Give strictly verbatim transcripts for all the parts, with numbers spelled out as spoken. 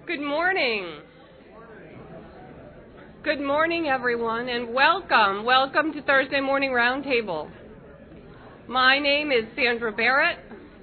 Good morning. Good morning, everyone, and welcome. Welcome to Thursday Morning Roundtable. My name is Sandra Barrett,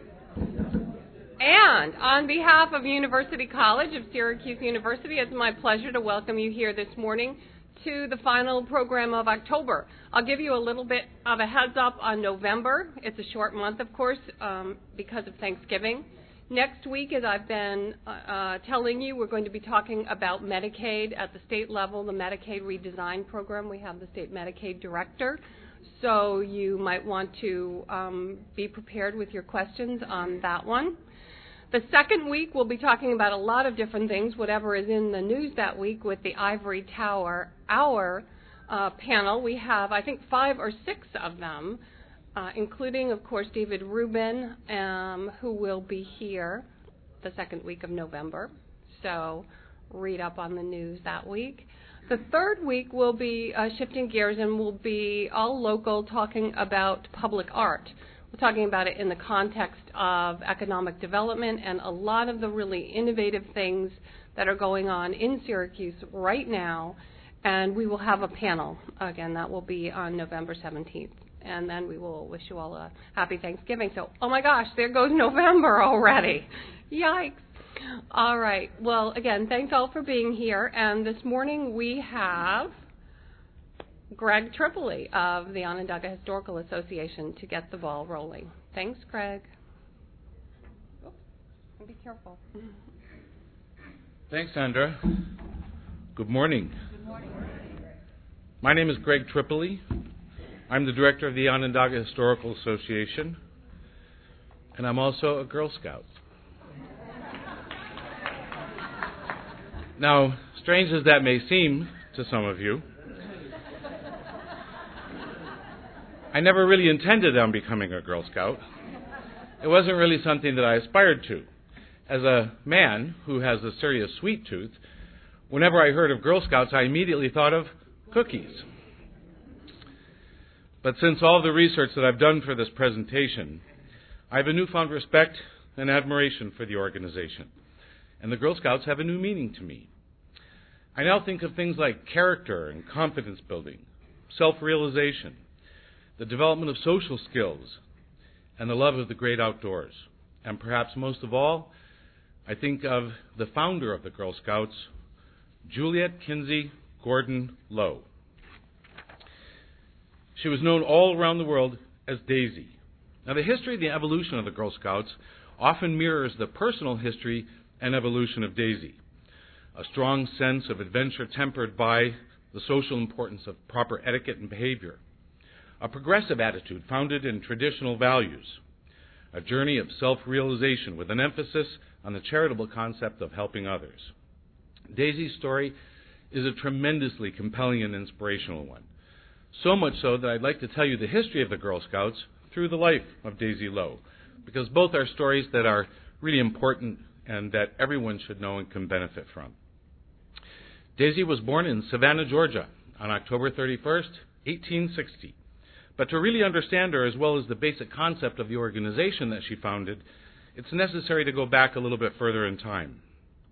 and on behalf of University College of Syracuse University, it's my pleasure to welcome you here this morning to the final program of October. I'll give you a little bit of a heads up on November. It's a short month, of course, um, because of Thanksgiving. Next week, as I've been uh, telling you, we're going to be talking about Medicaid at the state level, the Medicaid redesign program. We have the state Medicaid director, so you might want to um, be prepared with your questions on that one. The second week, we'll be talking about a lot of different things, whatever is in the news that week with the Ivory Tower Hour uh, panel. We have, I think, five or six of them. Uh, including, of course, David Rubin, um, who will be here the second week of November. So read up on the news that week. The third week will be uh, shifting gears and will be all local, talking about public art. We're talking about it in the context of economic development and a lot of the really innovative things that are going on in Syracuse right now. And we will have a panel. Again, that will be on November seventeenth. And then we will wish you all a happy Thanksgiving. So, oh my gosh, there goes November already. Yikes. All right. Well, again, thanks all for being here. And this morning we have Greg Tripoli of the Onondaga Historical Association to get the ball rolling. Thanks, Greg. Oh, be careful. Thanks, Sandra. Good morning. Good morning. My name is Greg Tripoli. I'm the director of the Onondaga Historical Association, and I'm also a Girl Scout. Now, strange as that may seem to some of you, I never really intended on becoming a Girl Scout. It wasn't really something that I aspired to. As a man who has a serious sweet tooth, whenever I heard of Girl Scouts, I immediately thought of cookies. But since all the research that I've done for this presentation, I have a newfound respect and admiration for the organization, and the Girl Scouts have a new meaning to me. I now think of things like character and confidence building, self-realization, the development of social skills, and the love of the great outdoors. And perhaps most of all, I think of the founder of the Girl Scouts, Juliet Kinsey Gordon Low. She was known all around the world as Daisy. Now, the history and the evolution of the Girl Scouts often mirrors the personal history and evolution of Daisy. A strong sense of adventure tempered by the social importance of proper etiquette and behavior. A progressive attitude founded in traditional values. A journey of self-realization with an emphasis on the charitable concept of helping others. Daisy's story is a tremendously compelling and inspirational one. So much so that I'd like to tell you the history of the Girl Scouts through the life of Daisy Low, because both are stories that are really important and that everyone should know and can benefit from. Daisy was born in Savannah, Georgia on October thirty-first, eighteen sixty. But to really understand her as well as the basic concept of the organization that she founded, it's necessary to go back a little bit further in time.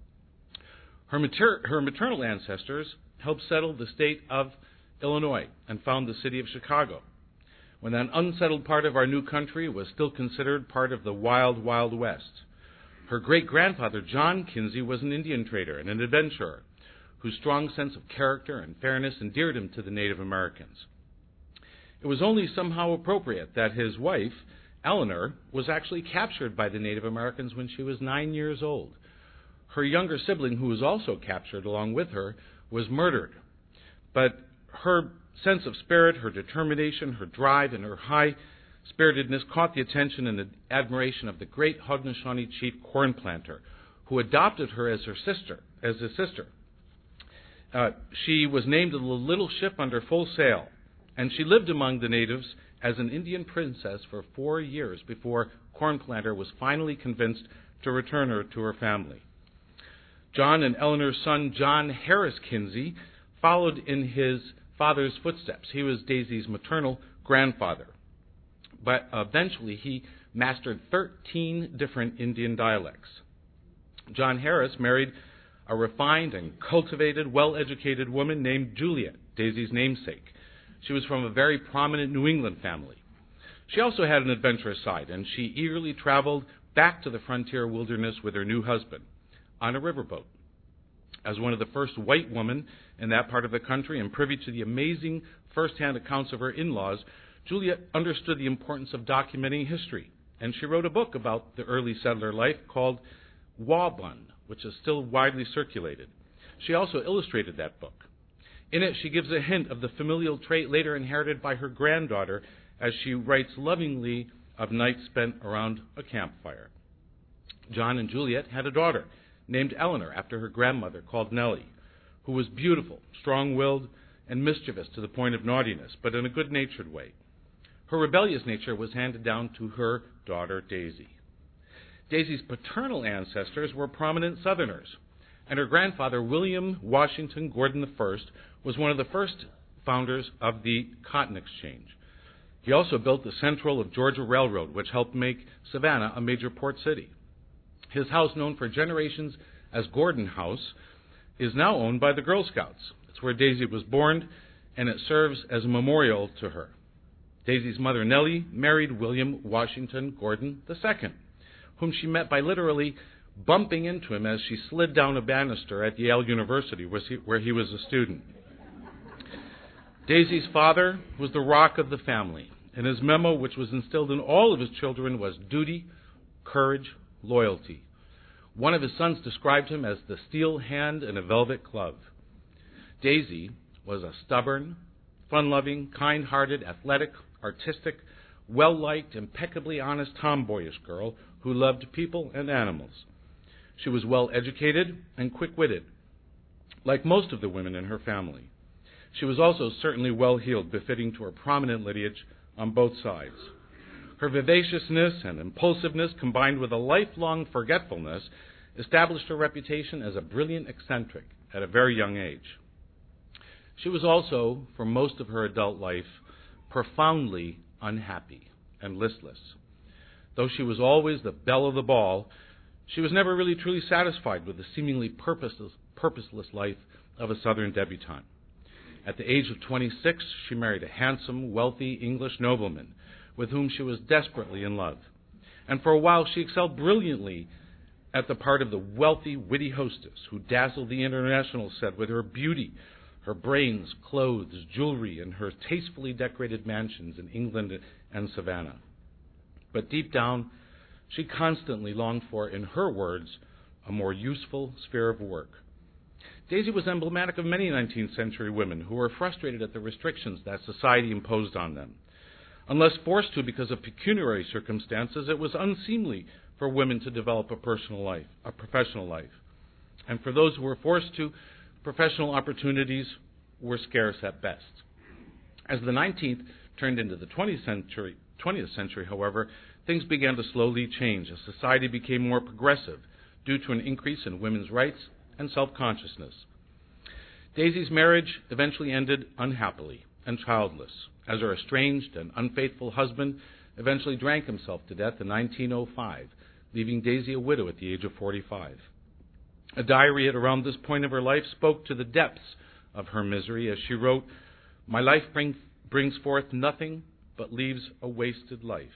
Her, mater- her maternal ancestors helped settle the state of Illinois and found the city of Chicago, when that unsettled part of our new country was still considered part of the wild, wild West. Her great-grandfather, John Kinsey, was an Indian trader and an adventurer whose strong sense of character and fairness endeared him to the Native Americans. It was only somehow appropriate that his wife, Eleanor, was actually captured by the Native Americans when she was nine years old. Her younger sibling, who was also captured along with her, was murdered. But her sense of spirit, her determination, her drive, and her high-spiritedness caught the attention and the admiration of the great Haudenosaunee chief corn planter, who adopted her as her sister, as his sister. Uh, she was named the Little Ship Under Full Sail, and she lived among the natives as an Indian princess for four years before Corn Planter was finally convinced to return her to her family. John and Eleanor's son, John Harris Kinsey, followed in his father's footsteps. He was Daisy's maternal grandfather. But eventually he mastered thirteen different Indian dialects. John Harris married a refined and cultivated, well-educated woman named Juliet, Daisy's namesake. She was from a very prominent New England family. She also had an adventurous side, and she eagerly traveled back to the frontier wilderness with her new husband on a riverboat. As one of the first white women in that part of the country and privy to the amazing first-hand accounts of her in-laws, Juliet understood the importance of documenting history, and she wrote a book about the early settler life called Waubun, which is still widely circulated. She also illustrated that book. In it, she gives a hint of the familial trait later inherited by her granddaughter as she writes lovingly of nights spent around a campfire. John and Juliet had a daughter named Eleanor after her grandmother called Nellie, who was beautiful, strong-willed, and mischievous to the point of naughtiness, but in a good-natured way. Her rebellious nature was handed down to her daughter, Daisy. Daisy's paternal ancestors were prominent Southerners, and her grandfather, William Washington Gordon the First, was one of the first founders of the Cotton Exchange. He also built the Central of Georgia Railroad, which helped make Savannah a major port city. His house, known for generations as Gordon House, is now owned by the Girl Scouts. It's where Daisy was born, and it serves as a memorial to her. Daisy's mother, Nellie, married William Washington Gordon the Second, whom she met by literally bumping into him as she slid down a banister at Yale University, where he was a student. Daisy's father was the rock of the family, and his memo, which was instilled in all of his children, was duty, courage, loyalty. One of his sons described him as the steel hand in a velvet glove. Daisy was a stubborn, fun-loving, kind-hearted, athletic, artistic, well-liked, impeccably honest, tomboyish girl who loved people and animals. She was well-educated and quick-witted, like most of the women in her family. She was also certainly well-heeled, befitting to her prominent lineage on both sides. Her vivaciousness and impulsiveness, combined with a lifelong forgetfulness, established her reputation as a brilliant eccentric at a very young age. She was also, for most of her adult life, profoundly unhappy and listless. Though she was always the belle of the ball, she was never really truly satisfied with the seemingly purposeless, purposeless life of a Southern debutante. At the age of twenty-six, she married a handsome, wealthy English nobleman with whom she was desperately in love. And for a while, she excelled brilliantly at the part of the wealthy, witty hostess who dazzled the international set with her beauty, her brains, clothes, jewelry, and her tastefully decorated mansions in England and Savannah. But deep down, she constantly longed for, in her words, a more useful sphere of work. Daisy was emblematic of many nineteenth century women who were frustrated at the restrictions that society imposed on them. Unless forced to because of pecuniary circumstances, it was unseemly for women to develop a personal life, a professional life. And for those who were forced to, professional opportunities were scarce at best. As the nineteenth turned into the twentieth century, twentieth century, however, things began to slowly change as society became more progressive due to an increase in women's rights and self-consciousness. Daisy's marriage eventually ended unhappily and childless, as her estranged and unfaithful husband eventually drank himself to death in nineteen oh five, leaving Daisy a widow at the age of forty-five. A diary at around this point of her life spoke to the depths of her misery as she wrote, "My life bring, brings forth nothing but leaves a wasted life."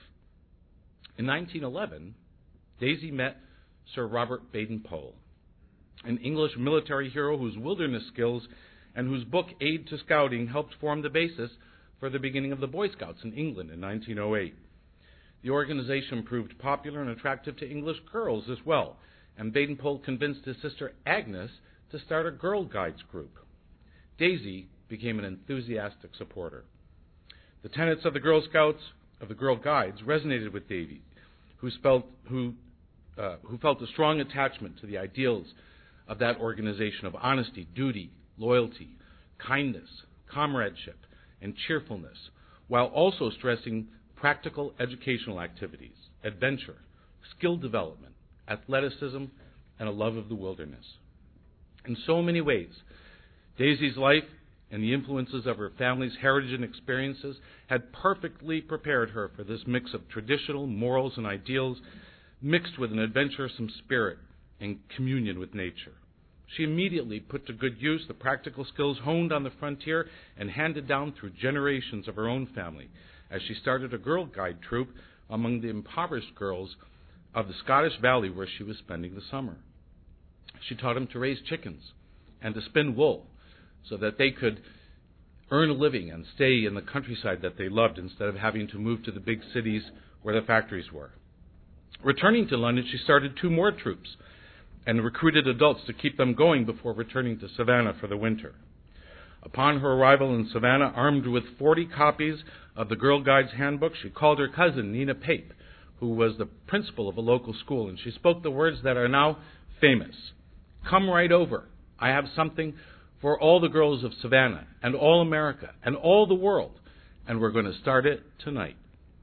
In nineteen eleven, Daisy met Sir Robert Baden-Powell, an English military hero whose wilderness skills and whose book Aid to Scouting helped form the basis for the beginning of the Boy Scouts in England in nineteen oh eight. The organization proved popular and attractive to English girls as well, and Baden-Powell convinced his sister Agnes to start a Girl Guides group. Daisy became an enthusiastic supporter. The tenets of the Girl Scouts, of the Girl Guides, resonated with Davy, who, spelt, who, uh, who felt a strong attachment to the ideals of that organization of honesty, duty, loyalty, kindness, comradeship, and cheerfulness, while also stressing practical educational activities, adventure, skill development, athleticism, and a love of the wilderness. In so many ways, Daisy's life and the influences of her family's heritage and experiences had perfectly prepared her for this mix of traditional morals and ideals mixed with an adventuresome spirit and communion with nature. she immediately put to good use the practical skills honed on the frontier and handed down through generations of her own family, as she started a Girl Guide troop among the impoverished girls of the Scottish Valley where she was spending the summer. She taught them to raise chickens and to spin wool so that they could earn a living and stay in the countryside that they loved instead of having to move to the big cities where the factories were. Returning to London, she started two more troops and recruited adults to keep them going before returning to Savannah for the winter. Upon her arrival in Savannah, armed with forty copies of the Girl Guide's handbook, she called her cousin, Nina Pape, who was the principal of a local school, and she spoke the words that are now famous. "Come right over. I have something for all the girls of Savannah and all America and all the world, and we're going to start it tonight."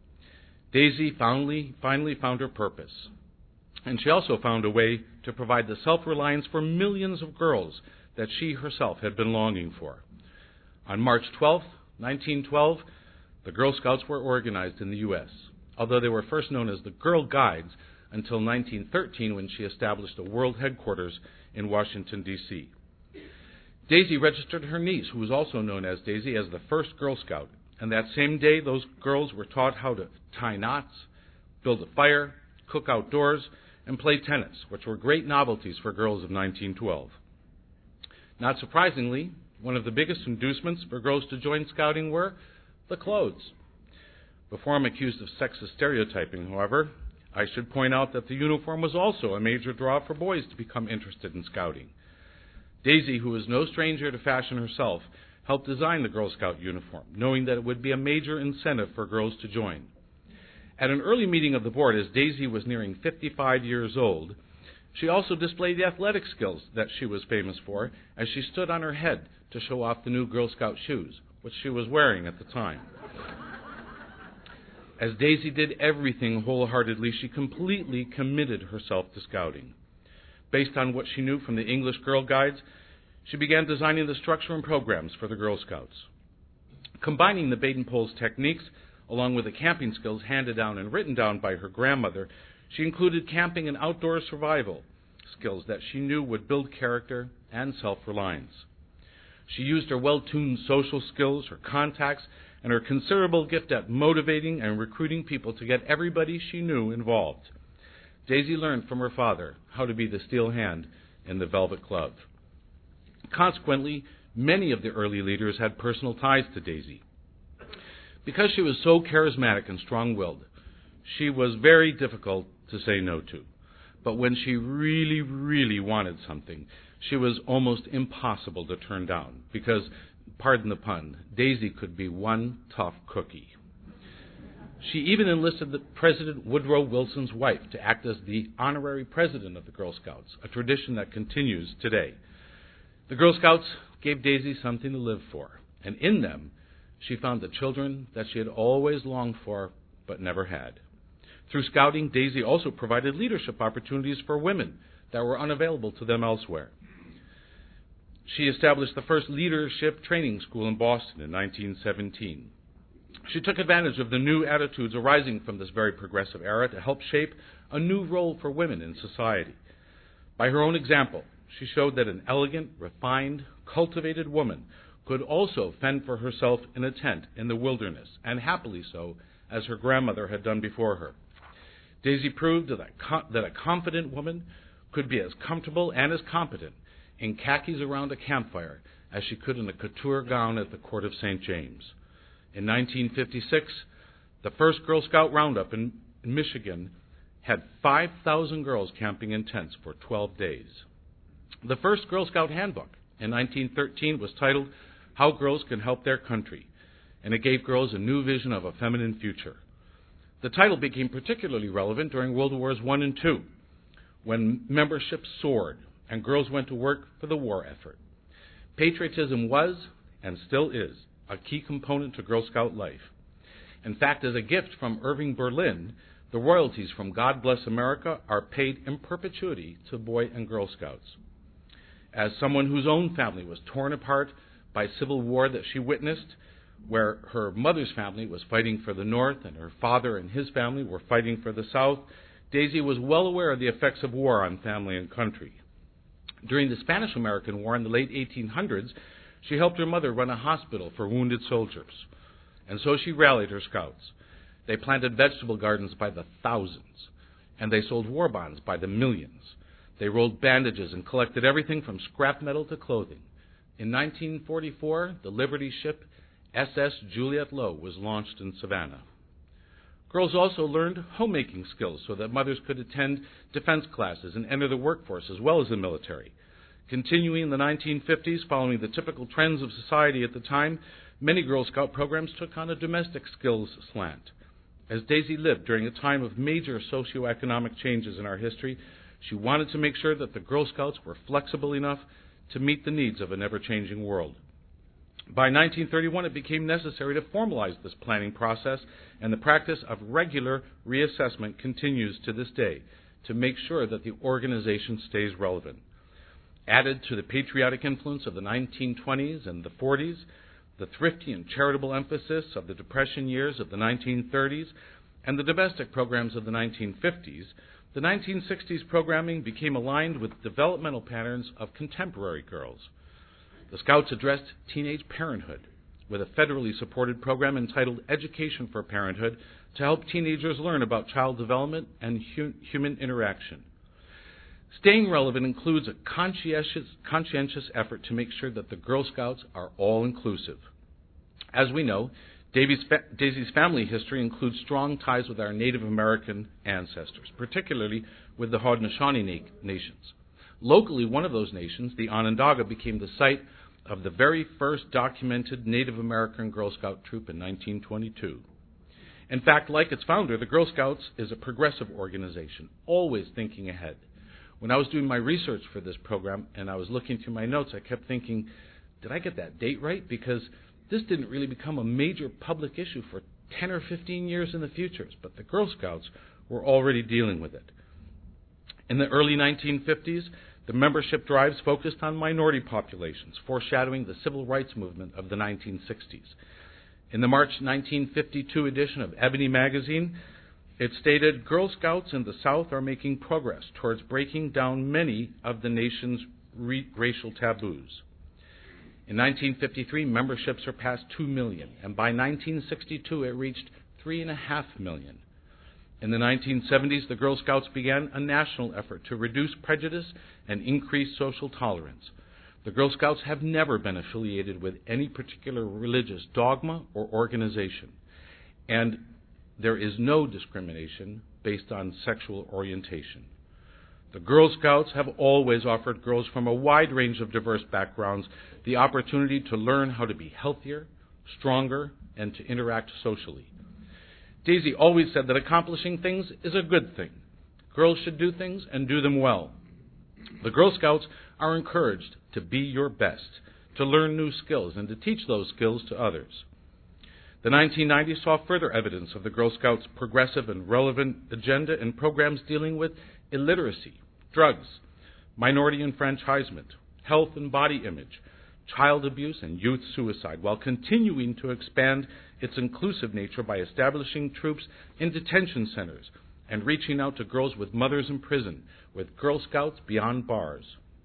Daisy finally, finally found her purpose, and she also found a way to provide the self-reliance for millions of girls that she herself had been longing for. On March twelfth, nineteen twelve, the Girl Scouts were organized in the U S, although they were first known as the Girl Guides until nineteen thirteen, when she established a world headquarters in Washington, D C Daisy registered her niece, who was also known as Daisy, as the first Girl Scout, and that same day those girls were taught how to tie knots, build a fire, cook outdoors, and play tennis, which were great novelties for girls of nineteen twelve. Not surprisingly, one of the biggest inducements for girls to join Scouting were the clothes. Before I'm accused of sexist stereotyping, however, I should point out that the uniform was also a major draw for boys to become interested in Scouting. Daisy, who was no stranger to fashion herself, helped design the Girl Scout uniform, knowing that it would be a major incentive for girls to join. At an early meeting of the board, as Daisy was nearing fifty-five years old, she also displayed the athletic skills that she was famous for as she stood on her head to show off the new Girl Scout shoes, which she was wearing at the time. As Daisy did everything wholeheartedly, she completely committed herself to Scouting. Based on what she knew from the English Girl Guides, she began designing the structure and programs for the Girl Scouts. Combining the Baden-Powell's techniques along with the camping skills handed down and written down by her grandmother, she included camping and outdoor survival skills that she knew would build character and self-reliance. She used her well-tuned social skills, her contacts, and her considerable gift at motivating and recruiting people to get everybody she knew involved. Daisy learned from her father how to be the steel hand in the velvet glove. Consequently, many of the early leaders had personal ties to Daisy. Because she was so charismatic and strong-willed, she was very difficult to say no to. But when she really, really wanted something, she was almost impossible to turn down because, pardon the pun, Daisy could be one tough cookie. She even enlisted the President Woodrow Wilson's wife to act as the honorary president of the Girl Scouts, a tradition that continues today. The Girl Scouts gave Daisy something to live for, and in them, she found the children that she had always longed for but never had. Through Scouting, Daisy also provided leadership opportunities for women that were unavailable to them elsewhere. She established the first leadership training school in Boston in nineteen seventeen. She took advantage of the new attitudes arising from this very progressive era to help shape a new role for women in society. By her own example, she showed that an elegant, refined, cultivated woman could also fend for herself in a tent in the wilderness, and happily so, as her grandmother had done before her. Daisy proved that a, that a confident woman could be as comfortable and as competent in khakis around a campfire as she could in a couture gown at the court of Saint James. In nineteen fifty-six, the first Girl Scout roundup in Michigan had five thousand girls camping in tents for twelve days. The first Girl Scout handbook in nineteen thirteen was titled How Girls Can Help Their Country, and it gave girls a new vision of a feminine future. The title became particularly relevant during World Wars One and Two, when membership soared and girls went to work for the war effort. Patriotism was, and still is, a key component to Girl Scout life. In fact, as a gift from Irving Berlin, the royalties from God Bless America are paid in perpetuity to Boy and Girl Scouts. As someone whose own family was torn apart by civil war that she witnessed, where her mother's family was fighting for the North and her father and his family were fighting for the South, Daisy was well aware of the effects of war on family and country. During the Spanish-American War in the late eighteen hundreds, she helped her mother run a hospital for wounded soldiers. And so she rallied her scouts. They planted vegetable gardens by the thousands, and they sold war bonds by the millions. They rolled bandages and collected everything from scrap metal to clothing. In nineteen forty-four, the Liberty ship S S Juliette Lowe was launched in Savannah. Girls also learned homemaking skills so that mothers could attend defense classes and enter the workforce as well as the military. Continuing in the nineteen fifties, following the typical trends of society at the time, many Girl Scout programs took on a domestic skills slant. As Daisy lived during a time of major socioeconomic changes in our history, she wanted to make sure that the Girl Scouts were flexible enough to meet the needs of an ever-changing world. By nineteen thirty-one, it became necessary to formalize this planning process, and the practice of regular reassessment continues to this day to make sure that the organization stays relevant. Added to the patriotic influence of the nineteen twenties and the forties, the thrifty and charitable emphasis of the Depression years of the nineteen thirties, and the domestic programs of the nineteen fifties, the nineteen sixties programming became aligned with developmental patterns of contemporary girls. The Scouts addressed teenage parenthood with a federally supported program entitled Education for Parenthood to help teenagers learn about child development and hu- human interaction. Staying relevant includes a conscientious, conscientious effort to make sure that the Girl Scouts are all-inclusive. As we know, Daisy's, fa- Daisy's family history includes strong ties with our Native American ancestors, particularly with the Haudenosaunee na- nations. Locally, one of those nations, the Onondaga, became the site of the very first documented Native American Girl Scout troop in nineteen twenty-two. In fact, like its founder, the Girl Scouts is a progressive organization, always thinking ahead. When I was doing my research for this program and I was looking through my notes, I kept thinking, did I get that date right? Because this didn't really become a major public issue for ten or fifteen years in the future, but the Girl Scouts were already dealing with it. In the early nineteen fifties, the membership drives focused on minority populations, foreshadowing the civil rights movement of the nineteen sixties. In the March nineteen fifty-two edition of Ebony magazine, it stated, Girl Scouts in the South are making progress towards breaking down many of the nation's re- racial taboos. In nineteen fifty-three, membership surpassed two million, and by nineteen sixty-two, it reached three point five million. In the nineteen seventies, the Girl Scouts began a national effort to reduce prejudice and increase social tolerance. The Girl Scouts have never been affiliated with any particular religious dogma or organization, and there is no discrimination based on sexual orientation. The Girl Scouts have always offered girls from a wide range of diverse backgrounds the opportunity to learn how to be healthier, stronger, and to interact socially. Daisy always said that accomplishing things is a good thing. Girls should do things and do them well. The Girl Scouts are encouraged to be your best, to learn new skills, and to teach those skills to others. The nineteen nineties saw further evidence of the Girl Scouts' progressive and relevant agenda in programs dealing with illiteracy, drugs, minority enfranchisement, health and body image, child abuse, and youth suicide, while continuing to expand its inclusive nature by establishing troops in detention centers and reaching out to girls with mothers in prison with Girl Scouts Beyond Bars.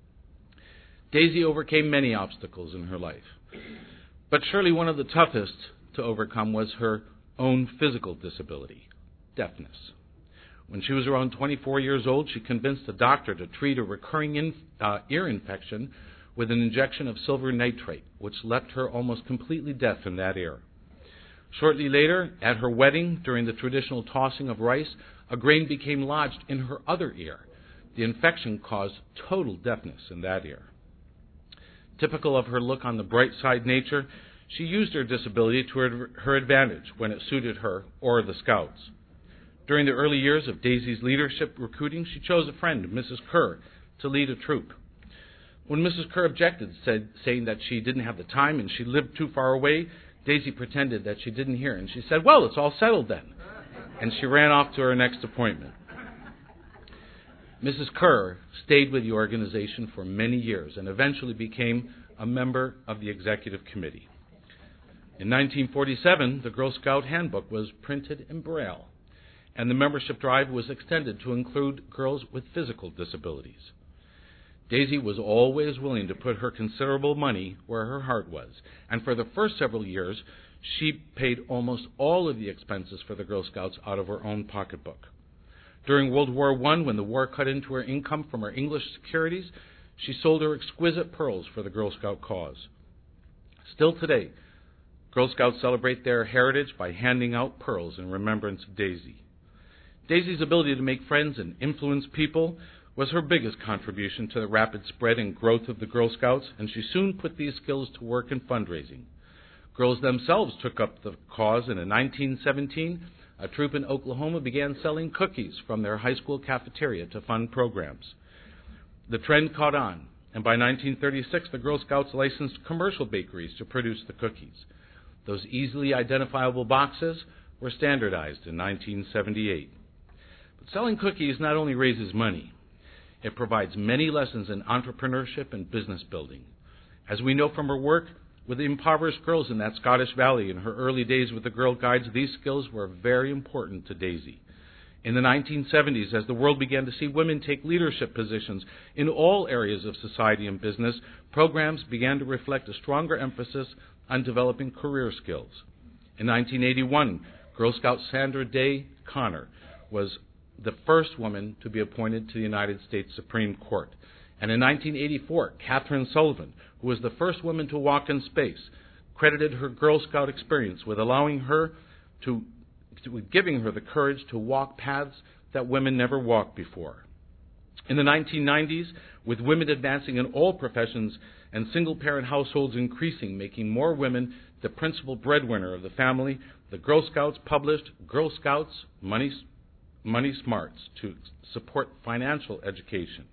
Daisy overcame many obstacles in her life, but surely one of the toughest to overcome was her own physical disability, deafness. When she was around twenty-four years old, she convinced a doctor to treat a recurring in, uh, ear infection with an injection of silver nitrate, which left her almost completely deaf in that ear. Shortly later, at her wedding, during the traditional tossing of rice, a grain became lodged in her other ear. The infection caused total deafness in that ear. Typical of her look on the bright side nature, she used her disability to her, her advantage when it suited her or the Scouts. During the early years of Daisy's leadership recruiting, she chose a friend, Missus Kerr, to lead a troop. When Missus Kerr objected, said, saying that she didn't have the time and she lived too far away, Daisy pretended that she didn't hear, and she said, well, it's all settled then. And she ran off to her next appointment. Missus Kerr stayed with the organization for many years and eventually became a member of the executive committee. In nineteen forty-seven, the Girl Scout Handbook was printed in Braille, and the membership drive was extended to include girls with physical disabilities. Daisy was always willing to put her considerable money where her heart was, and for the first several years, she paid almost all of the expenses for the Girl Scouts out of her own pocketbook. During World War One, when the war cut into her income from her English securities, she sold her exquisite pearls for the Girl Scout cause. Still today, Girl Scouts celebrate their heritage by handing out pearls in remembrance of Daisy. Daisy's ability to make friends and influence people was her biggest contribution to the rapid spread and growth of the Girl Scouts, and she soon put these skills to work in fundraising. Girls themselves took up the cause, and in nineteen seventeen, a troop in Oklahoma began selling cookies from their high school cafeteria to fund programs. The trend caught on, and by nineteen thirty-six, the Girl Scouts licensed commercial bakeries to produce the cookies. Those easily identifiable boxes were standardized in nineteen seventy-eight. But selling cookies not only raises money, it provides many lessons in entrepreneurship and business building. As we know from her work with the impoverished girls in that Scottish valley in her early days with the Girl Guides, these skills were very important to Daisy. In the nineteen seventies, as the world began to see women take leadership positions in all areas of society and business, programs began to reflect a stronger emphasis on developing career skills. In nineteen eighty-one, Girl Scout Sandra Day Connor was the first woman to be appointed to the United States Supreme Court. And in nineteen eighty-four, Catherine Sullivan, who was the first woman to walk in space, credited her Girl Scout experience with allowing her to, to giving her the courage to walk paths that women never walked before. In the nineteen nineties, with women advancing in all professions and single-parent households increasing, making more women the principal breadwinner of the family, the Girl Scouts published Girl Scouts Money, Money Smarts to support financial education.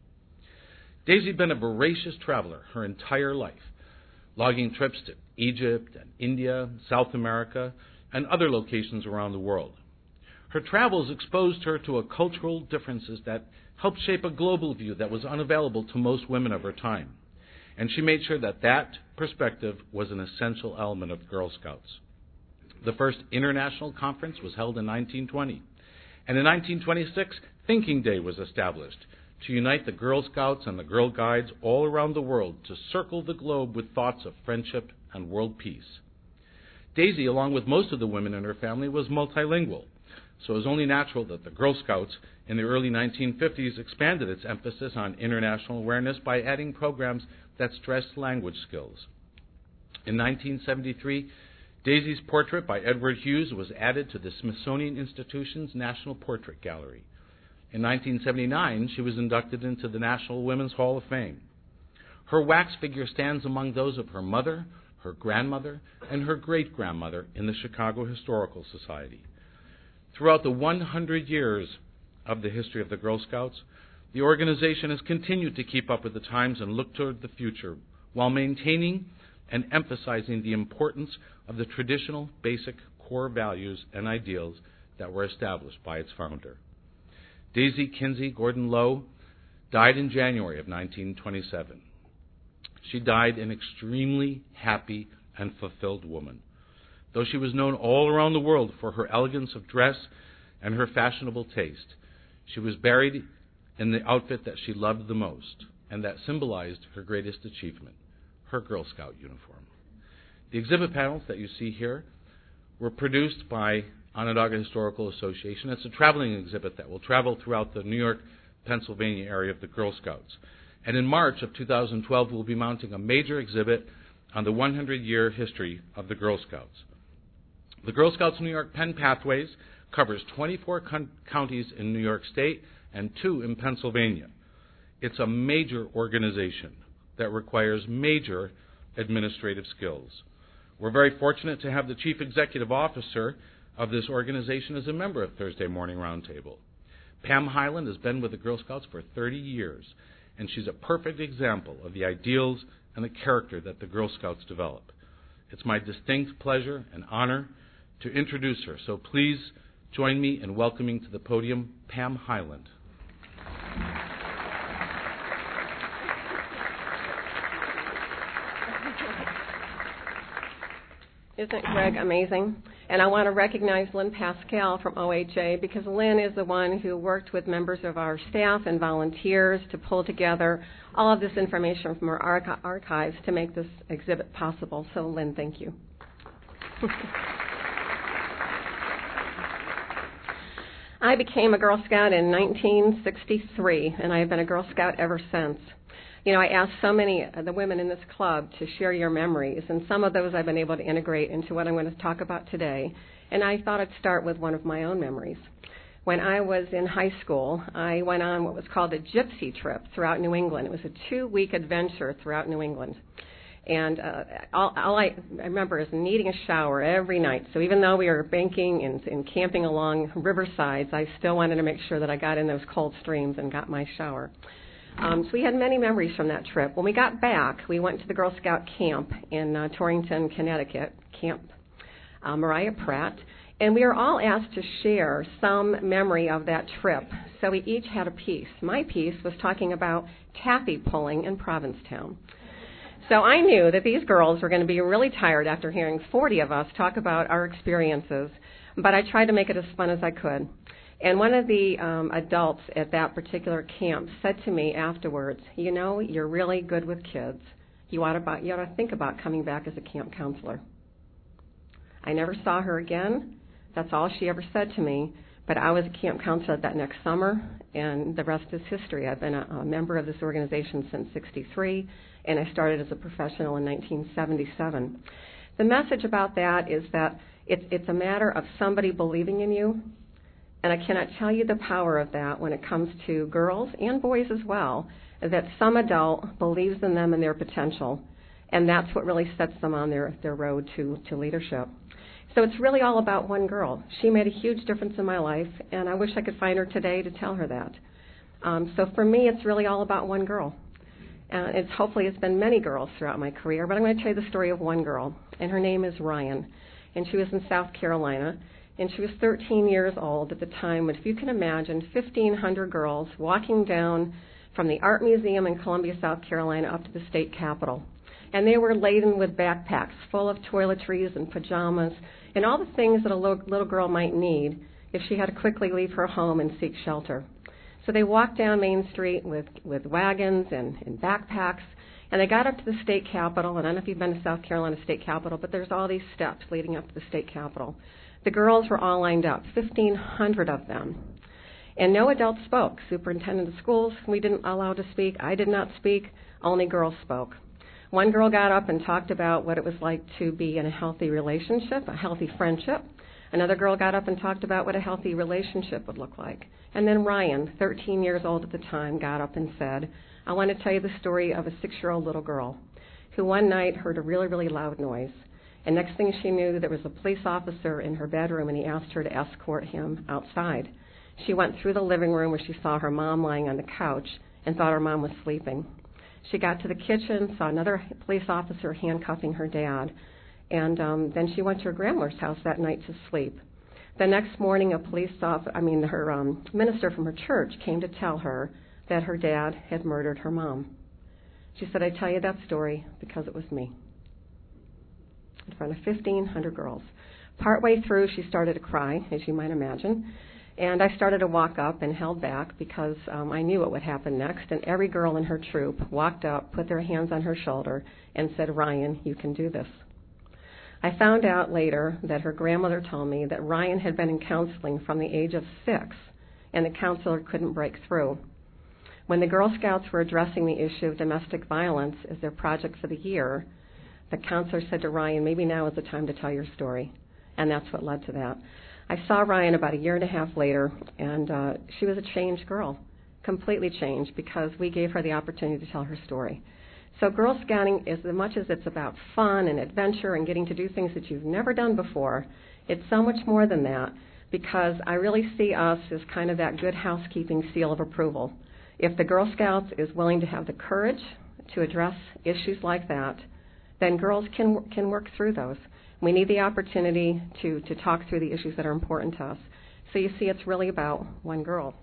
Daisy had been a voracious traveler her entire life, logging trips to Egypt and India, South America, and other locations around the world. Her travels exposed her to a cultural differences that helped shape a global view that was unavailable to most women of her time. And she made sure that that perspective was an essential element of Girl Scouts. The first international conference was held in nineteen twenty. And in nineteen twenty-six, Thinking Day was established to unite the Girl Scouts and the Girl Guides all around the world to circle the globe with thoughts of friendship and world peace. Daisy, along with most of the women in her family, was multilingual, so it was only natural that the Girl Scouts in the early nineteen fifties expanded its emphasis on international awareness by adding programs that stressed language skills. In nineteen seventy-three, Daisy's portrait by Edward Hughes was added to the Smithsonian Institution's National Portrait Gallery. In nineteen seventy-nine, she was inducted into the National Women's Hall of Fame. Her wax figure stands among those of her mother, her grandmother, and her great-grandmother in the Chicago Historical Society. Throughout the one hundred years of the history of the Girl Scouts, the organization has continued to keep up with the times and look toward the future while maintaining and emphasizing the importance of the traditional, basic, core values and ideals that were established by its founder. Daisy Kinsey Gordon Lowe died in January of nineteen twenty-seven. She died an extremely happy and fulfilled woman. Though she was known all around the world for her elegance of dress and her fashionable taste, she was buried in the outfit that she loved the most and that symbolized her greatest achievement, her Girl Scout uniform. The exhibit panels that you see here were produced by Onondaga Historical Association. It's a traveling exhibit that will travel throughout the New York, Pennsylvania area of the Girl Scouts. And in March of two thousand twelve, we'll be mounting a major exhibit on the one hundred year history of the Girl Scouts. The Girl Scouts New York Penn Pathways covers twenty-four con- counties in New York State and two in Pennsylvania. It's a major organization that requires major administrative skills. We're very fortunate to have the Chief Executive Officer of this organization as a member of Thursday Morning Roundtable. Pam Hyland has been with the Girl Scouts for thirty years, and she's a perfect example of the ideals and the character that the Girl Scouts develop. It's my distinct pleasure and honor to introduce her, so please join me in welcoming to the podium Pam Hyland. Isn't Greg amazing? And I want to recognize Lynn Pascal from O H A because Lynn is the one who worked with members of our staff and volunteers to pull together all of this information from our archi- archives to make this exhibit possible. So, Lynn, thank you. I became a Girl Scout in nineteen sixty-three, and I have been a Girl Scout ever since. You know, I asked so many of the women in this club to share your memories, and some of those I've been able to integrate into what I'm going to talk about today. And I thought I'd start with one of my own memories. When I was in high school, I went on what was called a gypsy trip throughout New England. It was a two-week adventure throughout New England. And uh, all, all I, I remember is needing a shower every night. So even though we were banking and, and camping along riversides, I still wanted to make sure that I got in those cold streams and got my shower. Um, so we had many memories from that trip. When we got back, we went to the Girl Scout camp in uh, Torrington, Connecticut, Camp uh, Mariah Pratt, and we were all asked to share some memory of that trip. So we each had a piece. My piece was talking about taffy pulling in Provincetown. So I knew that these girls were going to be really tired after hearing forty of us talk about our experiences, but I tried to make it as fun as I could. And one of the um, adults at that particular camp said to me afterwards, you know, you're really good with kids. You ought to, you ought to think about coming back as a camp counselor. I never saw her again. That's all she ever said to me. But I was a camp counselor that next summer, and the rest is history. I've been a, a member of this organization since sixty-three, and I started as a professional in nineteen seventy-seven. The message about that is that it's, it's a matter of somebody believing in you, and I cannot tell you the power of that when it comes to girls and boys as well, that some adult believes in them and their potential, and that's what really sets them on their, their road to, to leadership. So it's really all about one girl. She made a huge difference in my life, and I wish I could find her today to tell her that. Um, so for me, it's really all about one girl. Uh, it's hopefully it's been many girls throughout my career, but I'm going to tell you the story of one girl, and her name is Ryan, and she was in South Carolina, and she was thirteen years old at the time. But if you can imagine, fifteen hundred girls walking down from the Art Museum in Columbia, South Carolina, up to the state capitol. And they were laden with backpacks full of toiletries and pajamas and all the things that a little, little girl might need if she had to quickly leave her home and seek shelter. So they walked down Main Street with, with wagons and, and backpacks, and they got up to the state capitol. And I don't know if you've been to South Carolina State Capitol, but there's all these steps leading up to the state capitol. The girls were all lined up, fifteen hundred of them. And no adults spoke. Superintendent of schools, we didn't allow to speak. I did not speak. Only girls spoke. One girl got up and talked about what it was like to be in a healthy relationship, a healthy friendship. Another girl got up and talked about what a healthy relationship would look like. And then Ryan, thirteen years old at the time, got up and said, I want to tell you the story of a six-year-old little girl who one night heard a really, really loud noise. And next thing she knew, there was a police officer in her bedroom, and he asked her to escort him outside. She went through the living room where she saw her mom lying on the couch and thought her mom was sleeping. She got to the kitchen, saw another police officer handcuffing her dad, and um, then she went to her grandmother's house that night to sleep. The next morning, a police officer, I mean, her um, minister from her church came to tell her that her dad had murdered her mom. She said, I tell you that story because it was me. In front of fifteen hundred girls. Partway through, she started to cry, as you might imagine. And I started to walk up and held back because um, I knew what would happen next. And every girl in her troop walked up, put their hands on her shoulder, and said, Ryan, you can do this. I found out later that her grandmother told me that Ryan had been in counseling from the age of six, and the counselor couldn't break through. When the Girl Scouts were addressing the issue of domestic violence as their project for the year, the counselor said to Ryan, maybe now is the time to tell your story. And that's what led to that. I saw Ryan about a year and a half later, and uh, she was a changed girl, completely changed, because we gave her the opportunity to tell her story. So Girl Scouting, is as much as it's about fun and adventure and getting to do things that you've never done before, it's so much more than that, because I really see us as kind of that good housekeeping seal of approval. If the Girl Scouts is willing to have the courage to address issues like that, then girls can can work through those. We need the opportunity to, to talk through the issues that are important to us. So you see, it's really about one girl.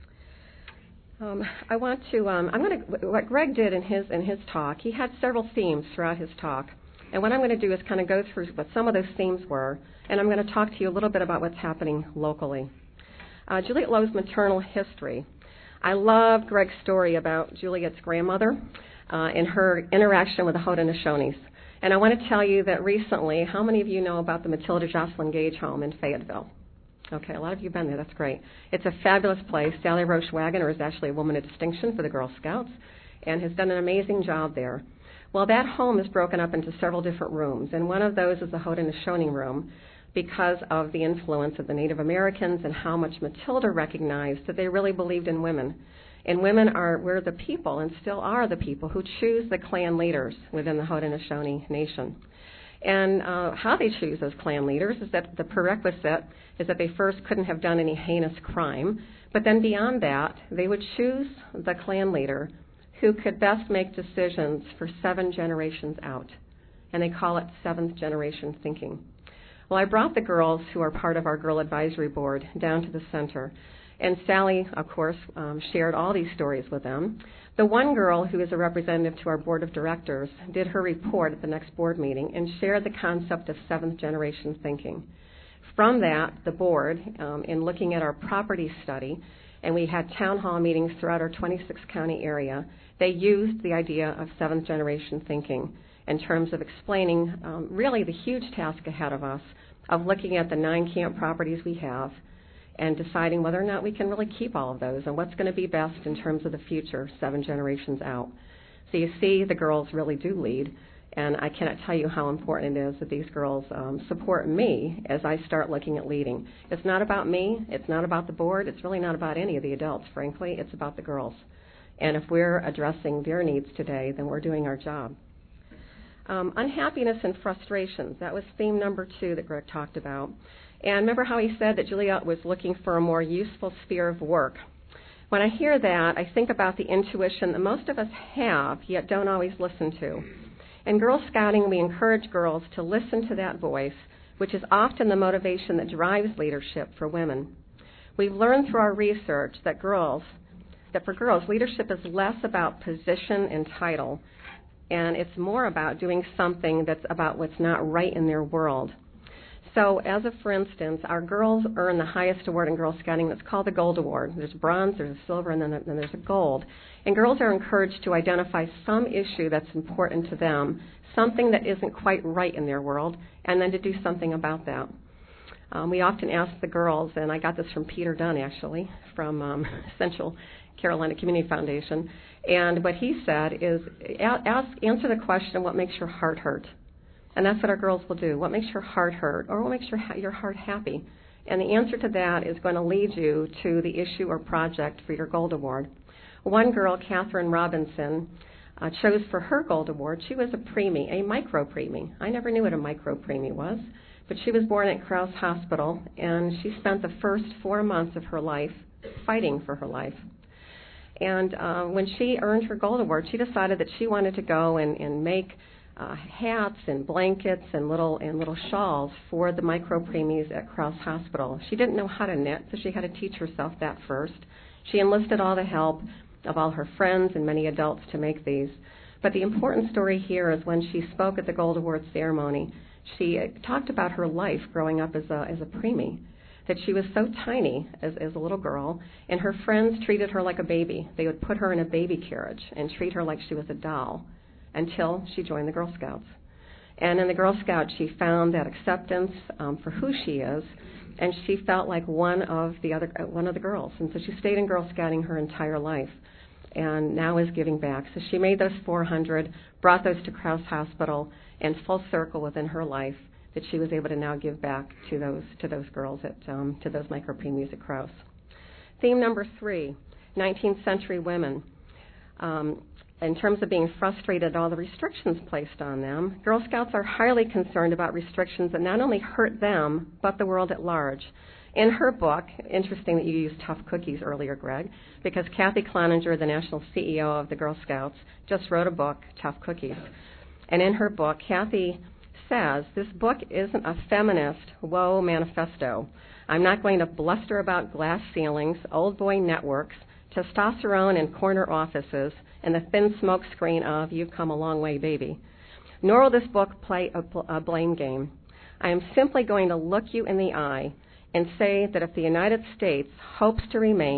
Um, I want to. Um, I'm going to. What Greg did in his in his talk, he had several themes throughout his talk, and what I'm going to do is kind of go through what some of those themes were, and I'm going to talk to you a little bit about what's happening locally. Uh, Juliette Lowe's maternal history. I love Greg's story about Juliet's grandmother uh, and her interaction with the Haudenosaunees. And I want to tell you that recently, how many of you know about the Matilda Jocelyn Gage home in Fayetteville? Okay, a lot of you have been there. That's great. It's a fabulous place. Sally Roche Wagoner is actually a woman of distinction for the Girl Scouts and has done an amazing job there. Well, that home is broken up into several different rooms, and one of those is the Haudenosaunee room because of the influence of the Native Americans and how much Matilda recognized that they really believed in women. And women are, we're the people and still are the people who choose the clan leaders within the Haudenosaunee Nation. And uh, how they choose those clan leaders is that the prerequisite is that they first couldn't have done any heinous crime, but then beyond that, they would choose the clan leader who could best make decisions for seven generations out. And they call it seventh generation thinking. Well, I brought the girls who are part of our Girl Advisory Board down to the center. And Sally, of course, um, shared all these stories with them. The one girl who is a representative to our board of directors did her report at the next board meeting and shared the concept of seventh generation thinking. From that, the board, um, in looking at our property study, and we had town hall meetings throughout our twenty-six county area, they used the idea of seventh generation thinking in terms of explaining um, really the huge task ahead of us of looking at the nine camp properties we have and deciding whether or not we can really keep all of those and what's going to be best in terms of the future seven generations out. So you see the girls really do lead, and I cannot tell you how important it is that these girls um, support me as I start looking at leading. It's not about me. It's not about the board. It's really not about any of the adults, frankly. It's about the girls. And if we're addressing their needs today, then we're doing our job. Um, unhappiness and frustrations. That was theme number two that Greg talked about. And remember how he said that Juliet was looking for a more useful sphere of work. When I hear that, I think about the intuition that most of us have, yet don't always listen to. In Girl Scouting, we encourage girls to listen to that voice, which is often the motivation that drives leadership for women. We've learned through our research that girls, that for girls, leadership is less about position and title, and it's more about doing something that's about what's not right in their world. So as a for instance, our girls earn the highest award in Girl Scouting that's called the Gold Award. There's bronze, there's a silver, and then, then there's a gold. And girls are encouraged to identify some issue that's important to them, something that isn't quite right in their world, and then to do something about that. Um, we often ask the girls, and I got this from Peter Dunn actually, from um, Central Carolina Community Foundation, and what he said is ask, answer the question, what makes your heart hurt? And that's what our girls will do. What makes your heart hurt, or what makes your, your heart happy? And the answer to that is going to lead you to the issue or project for your Gold Award. One girl, Catherine Robinson, uh, chose for her Gold Award. She was a preemie, a micro-preemie. I never knew what a micro-preemie was, but she was born at Krause Hospital, and she spent the first four months of her life fighting for her life. And uh, when she earned her Gold Award, she decided that she wanted to go and, and make Uh, hats and blankets and little and little shawls for the micro preemies at Krause Hospital. She didn't know how to knit, so she had to teach herself that first. She enlisted all the help of all her friends and many adults to make these. But the important story here is when she spoke at the Gold Award ceremony, she uh, talked about her life growing up as a as a preemie, that she was so tiny as, as a little girl, and her friends treated her like a baby. They would put her in a baby carriage and treat her like she was a doll, until she joined the Girl Scouts. And in the Girl Scouts, she found that acceptance um, for who she is, and she felt like one of the other, uh, one of the girls. And so she stayed in Girl Scouting her entire life, and now is giving back. So she made those four hundred, brought those to Krause Hospital, and full circle within her life that she was able to now give back to those to those girls at um, to those micro preemies at Krause. Theme number three: nineteenth century women. Um, In terms of being frustrated at all the restrictions placed on them, Girl Scouts are highly concerned about restrictions that not only hurt them, but the world at large. In her book, interesting that you used Tough Cookies earlier, Greg, because Kathy Cloninger, the national C E O of the Girl Scouts, just wrote a book, Tough Cookies. And in her book, Kathy says, this book isn't a feminist woe manifesto. I'm not going to bluster about glass ceilings, old boy networks, testosterone in corner offices, and the thin smoke screen of "You've come a long way, baby." Nor will this book play a, a blame game. I am simply going to look you in the eye and say that if the United States hopes to remain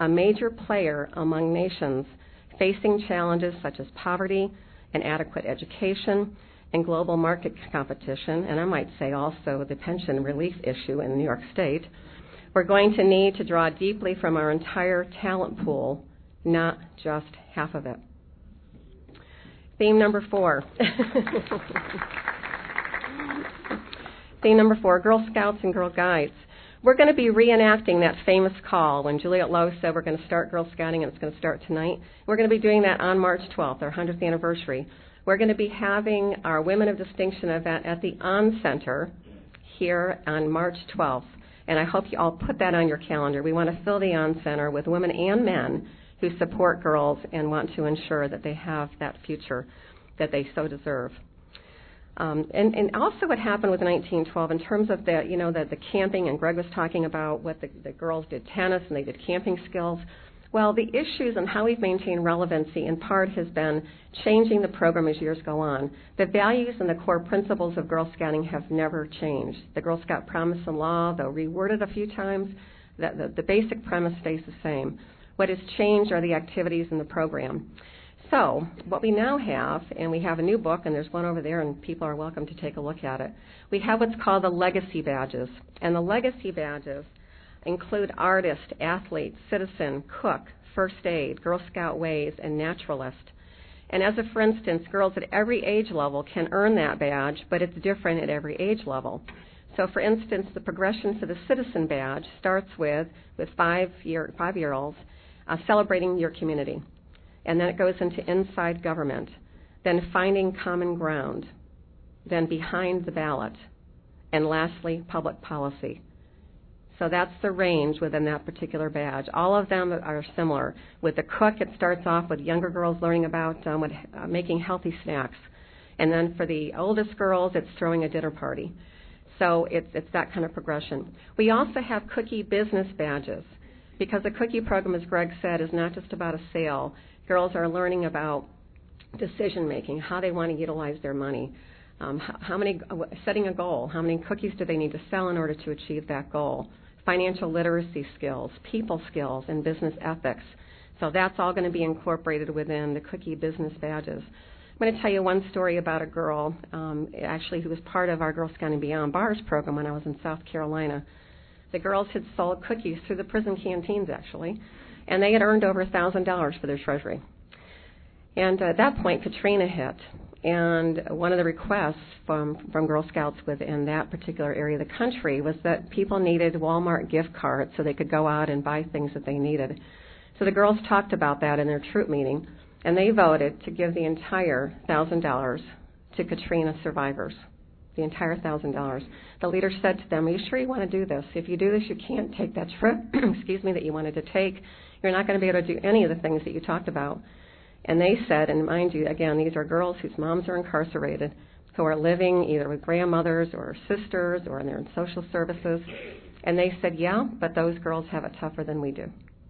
a major player among nations facing challenges such as poverty, inadequate education, and global market competition, and I might say also the pension relief issue in New York State. We're going to need to draw deeply from our entire talent pool, not just half of it. Theme number four. Theme number four, Girl Scouts and Girl Guides. We're going to be reenacting that famous call when Juliet Lowe said we're going to start Girl Scouting, and it's going to start tonight. We're going to be doing that on March twelfth, our one hundredth anniversary. We're going to be having our Women of Distinction event at the On Center here on March twelfth, and I hope you all put that on your calendar. We want to fill the On Center with women and men who support girls and want to ensure that they have that future that they so deserve. Um, and, and also what happened with nineteen twelve in terms of the, you know, the, the camping, and Greg was talking about what the, the girls did tennis and they did camping skills. Well, the issues and how we've maintained relevancy in part has been changing the program as years go on. The values and the core principles of Girl Scouting have never changed. The Girl Scout Promise and Law, though reworded a few times, that the, the basic premise stays the same. What has changed are the activities in the program. So what we now have, and we have a new book, and there's one over there, and people are welcome to take a look at it. We have what's called the Legacy Badges, and the Legacy Badges include artist, athlete, citizen, cook, first aid, Girl Scout ways, and naturalist. And as a for instance, girls at every age level can earn that badge, but it's different at every age level. So for instance, the progression for the citizen badge starts with, with five-year, five-year-olds uh, celebrating your community. And then it goes into inside government, then finding common ground, then behind the ballot, and lastly, public policy. So that's the range within that particular badge. All of them are similar. With the cook, it starts off with younger girls learning about um, what, uh, making healthy snacks. And then for the oldest girls, it's throwing a dinner party. So it's, it's that kind of progression. We also have cookie business badges, because the cookie program, as Greg said, is not just about a sale. Girls are learning about decision making, how they want to utilize their money, um, how, how many, setting a goal, how many cookies do they need to sell in order to achieve that goal, financial literacy skills, people skills, and business ethics. So that's all going to be incorporated within the cookie business badges. I'm going to tell you one story about a girl, um, actually, who was part of our Girl Scouting Beyond Bars program when I was in South Carolina. The girls had sold cookies through the prison canteens, actually, and they had earned over one thousand dollars for their treasury. And at that point, Katrina hit, and one of the requests from, from Girl Scouts within that particular area of the country was that people needed Walmart gift cards so they could go out and buy things that they needed. So the girls talked about that in their troop meeting, and they voted to give the entire one thousand dollars to Katrina survivors, the entire one thousand dollars. The leader said to them, are you sure you want to do this? If you do this, you can't take that trip, excuse me, that you wanted to take. You're not going to be able to do any of the things that you talked about. And they said, and mind you, again, these are girls whose moms are incarcerated, who are living either with grandmothers or sisters or they're in social services. And they said, yeah, but those girls have it tougher than we do.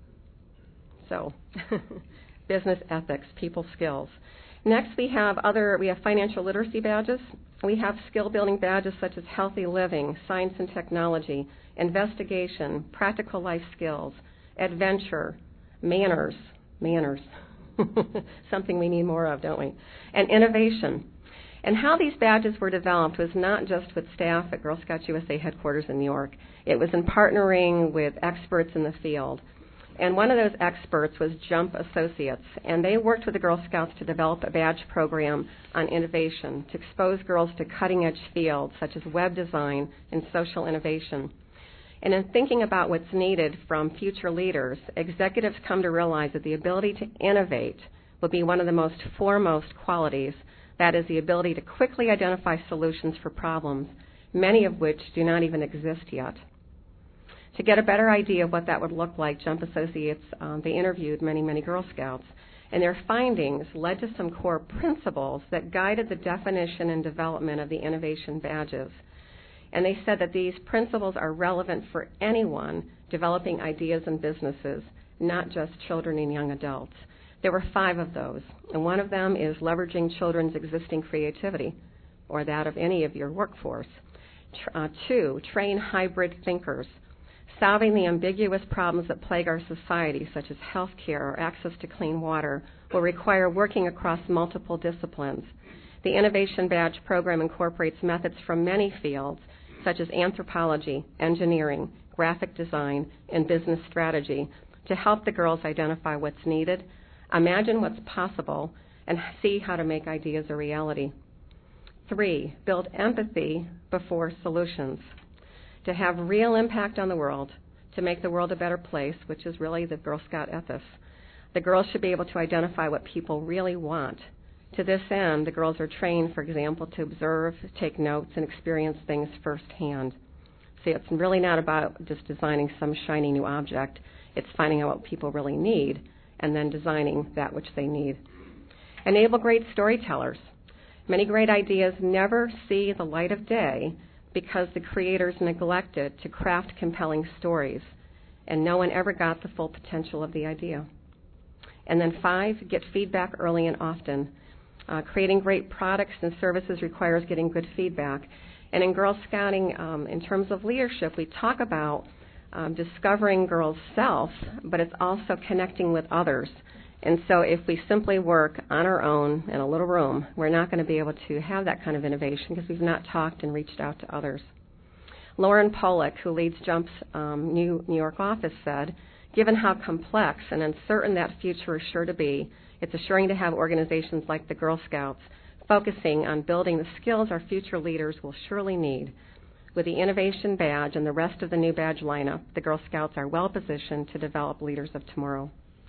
So business ethics, people skills. Next, we have other, we have financial literacy badges. We have skill-building badges such as healthy living, science and technology, investigation, practical life skills, adventure, manners, manners, something we need more of, don't we, and innovation. And how these badges were developed was not just with staff at Girl Scouts U S A headquarters in New York. It was in partnering with experts in the field. And one of those experts was Jump Associates, and they worked with the Girl Scouts to develop a badge program on innovation to expose girls to cutting-edge fields such as web design and social innovation. And in thinking about what's needed from future leaders, executives come to realize that the ability to innovate will be one of the most foremost qualities, that is the ability to quickly identify solutions for problems, many of which do not even exist yet. To get a better idea of what that would look like, Jump Associates, um, they interviewed many, many Girl Scouts, and their findings led to some core principles that guided the definition and development of the innovation badges. And they said that these principles are relevant for anyone developing ideas and businesses, not just children and young adults. There were five of those, and one of them is leveraging children's existing creativity, or that of any of your workforce. Uh, two, train hybrid thinkers. Solving the ambiguous problems that plague our society, such as health care or access to clean water, will require working across multiple disciplines. The Innovation Badge program incorporates methods from many fields, such as anthropology, engineering, graphic design, and business strategy, to help the girls identify what's needed, imagine what's possible, and see how to make ideas a reality. Three, build empathy before solutions. To have real impact on the world, to make the world a better place, which is really the Girl Scout ethos, the girls should be able to identify what people really want. To this end, the girls are trained, for example, to observe, take notes, and experience things firsthand. See, it's really not about just designing some shiny new object. It's finding out what people really need and then designing that which they need. Enable great storytellers. Many great ideas never see the light of day because the creators neglected to craft compelling stories, and no one ever got the full potential of the idea. And then five, get feedback early and often. Uh, creating great products and services requires getting good feedback. And in Girl Scouting, um, in terms of leadership, we talk about um, discovering girls' self, but it's also connecting with others. And so if we simply work on our own in a little room, we're not going to be able to have that kind of innovation because we've not talked and reached out to others. Lauren Pollock, who leads JUMP's um, New, New York office, said, given how complex and uncertain that future is sure to be, it's assuring to have organizations like the Girl Scouts focusing on building the skills our future leaders will surely need. With the Innovation Badge and the rest of the new badge lineup, the Girl Scouts are well positioned to develop leaders of tomorrow.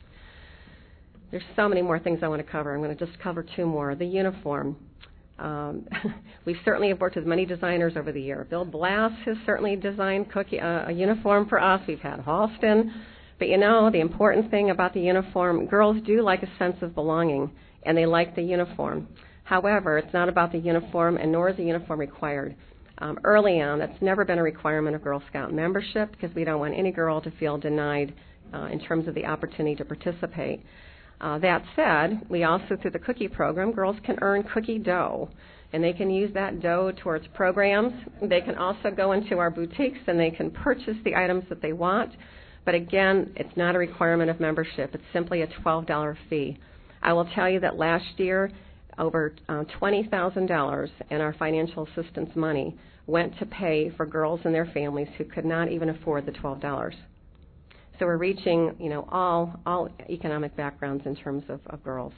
There's so many more things I want to cover. I'm going to just cover two more. The uniform. Um, we certainly have worked with many designers over the year. Bill Blass has certainly designed cookie, uh, a uniform for us. We've had Halston. But you know, the important thing about the uniform, girls do like a sense of belonging, and they like the uniform. However, it's not about the uniform, and nor is the uniform required. Um, early on, that's never been a requirement of Girl Scout membership because we don't want any girl to feel denied uh, in terms of the opportunity to participate. Uh, that said, we also, through the cookie program, girls can earn cookie dough, and they can use that dough towards programs. They can also go into our boutiques, and they can purchase the items that they want. But again, it's not a requirement of membership. It's simply a twelve dollars fee. I will tell you that last year, over uh, twenty thousand dollars in our financial assistance money went to pay for girls and their families who could not even afford the twelve dollars. So we're reaching, you know, all all economic backgrounds in terms of, of girls.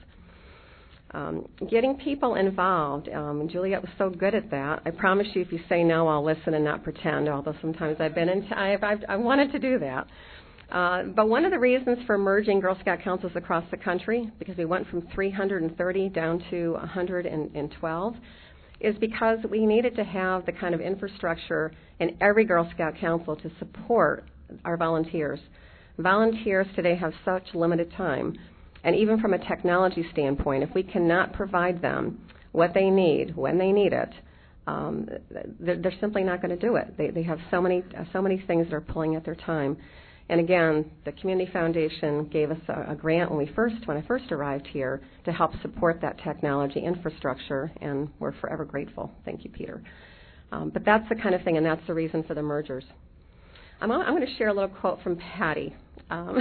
Um, getting people involved. Um, Juliet was so good at that. I promise you, if you say no, I'll listen and not pretend. Although sometimes I've been in, I've, I've I wanted to do that. Uh, but one of the reasons for merging Girl Scout councils across the country, because we went from three hundred thirty down to one hundred twelve, is because we needed to have the kind of infrastructure in every Girl Scout council to support our volunteers. Volunteers today have such limited time, and even from a technology standpoint, if we cannot provide them what they need when they need it, um, they're, they're simply not going to do it. They, they have so many, so many things that are pulling at their time. And again, the Community Foundation gave us a, a grant when we first, when I first arrived here, to help support that technology infrastructure, and we're forever grateful. Thank you, Peter. Um, but that's the kind of thing, and that's the reason for the mergers. I'm, I'm going to share a little quote from Patty um,